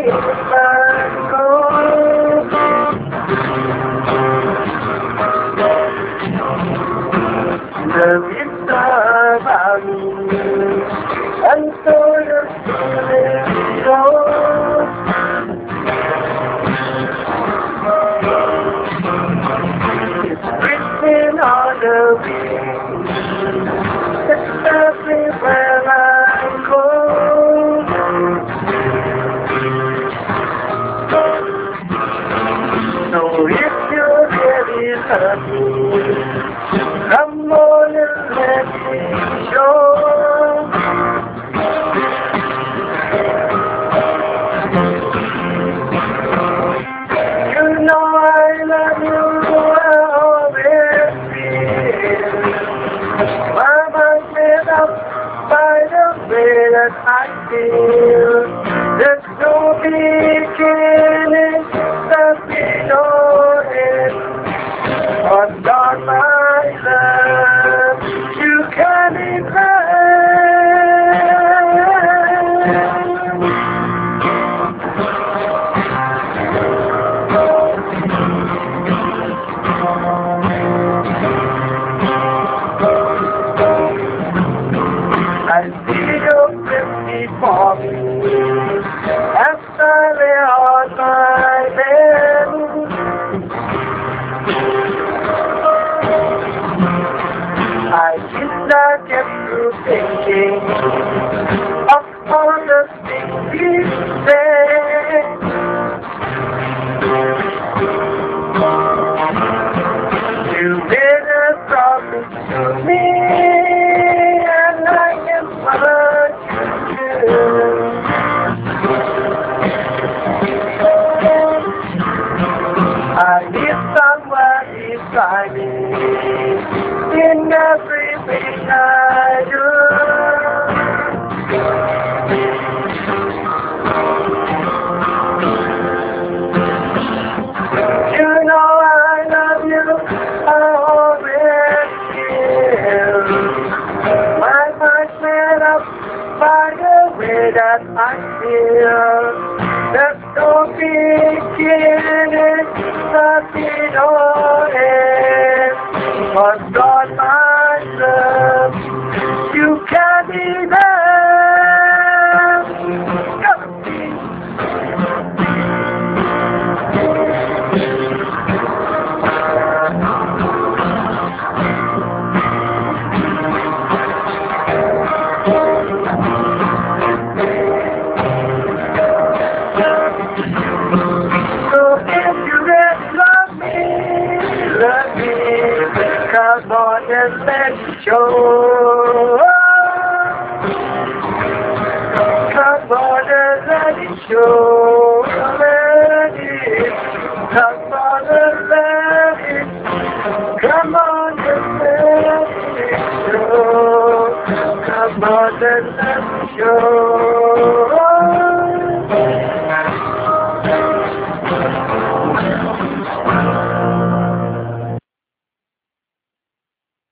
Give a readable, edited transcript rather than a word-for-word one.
Written on the wind, it's everywhere I go. So if you really love me, come on and let me show. You know I love you, I always feel. My mind's made up by the way that I feel. There's no beginning that we know it. But God, my love, you can erase. I see your lips before me as I lay on my bed. I did not get through thinking of all the things we said. You made a promise to me, and I can what you do. I need somebody beside me in everything I do. You know I love you, I always will. My mind's made up by the way that I feel. There's no beginning, nothing or end. But God, my love, you can be there. So if you really love me, come on and let's show. Come on and let it show. Let it. Come on and let it. Come on and let it show. Come on and let it show.